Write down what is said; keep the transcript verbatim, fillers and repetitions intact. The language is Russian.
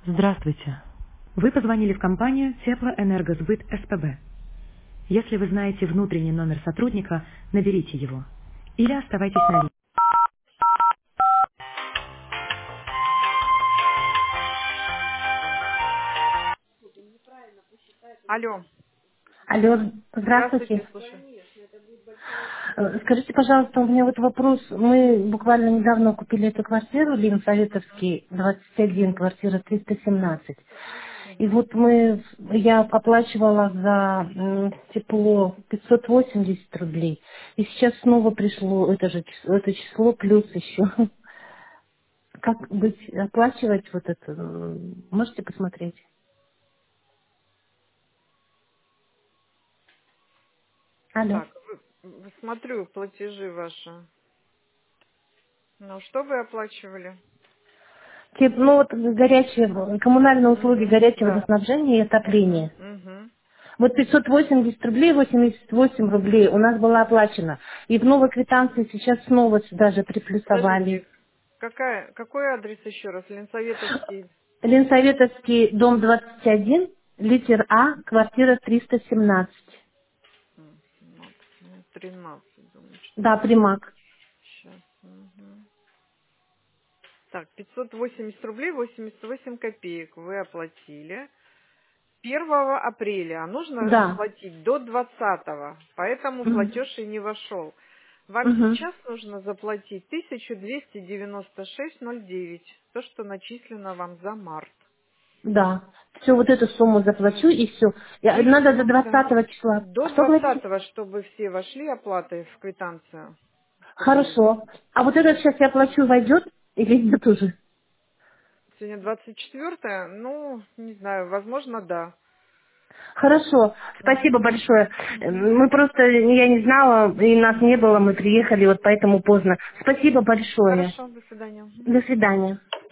Здравствуйте. Вы позвонили в компанию Теплоэнергосбыт СПБ. Если вы знаете внутренний номер сотрудника, наберите его. Или оставайтесь на линии. Алло, Алло, здравствуйте. здравствуйте, слушаю. Э, Скажите, пожалуйста, у меня вот вопрос. Мы буквально недавно купили эту квартиру, Ленсоветовский, двадцать один, квартира триста семнадцать. И Мгм. вот мы, я оплачивала за м, тепло пятьсот восемьдесят рублей. И сейчас снова пришло это же число, это число плюс еще. Как быть, оплачивать вот это? м, Можете посмотреть? Алло. Так, вы, вы- смотрю платежи ваши. Ну, что вы оплачивали? Тип, ну вот горячие, коммунальные услуги, Угу, горячее да. водоснабжение и Угу, отопление. угу. Вот пятьсот восемьдесят рублей, восемьдесят восемь рублей у нас было оплачено. И в новой квитанции сейчас снова сюда же приплюсовали. Подождите, какая, какой адрес еще раз? Ленсоветовский. Ленсоветовский, дом двадцать один, литер А, квартира триста семнадцать. М, семнадцать, тринадцать, думаю, Да, что-то. примак. Сейчас. Так, пятьсот восемьдесят рублей восемьдесят восемь копеек вы оплатили первого апреля, а нужно Да. платить до двадцатого, поэтому Мгм. платеж и не вошел. Вам Мгм. сейчас нужно заплатить тысячу двести девяносто шесть ноль девять, то, что начислено вам за март. Да. Все, вот эту сумму заплачу и все. И Надо до все, да. двадцатого числа. До Что говорите? двадцатого, чтобы все вошли оплаты в квитанцию, чтобы Хорошо. А вот это сейчас я плачу, войдет или нет уже? сегодня двадцать четвёртое, ну, не знаю, возможно, да. Хорошо. Спасибо Мгм. большое. Э, Мгм. Мы просто, я не знала, и нас не было, мы приехали, вот поэтому поздно. Спасибо большое. Хорошо, до свидания. Мгм. До свидания.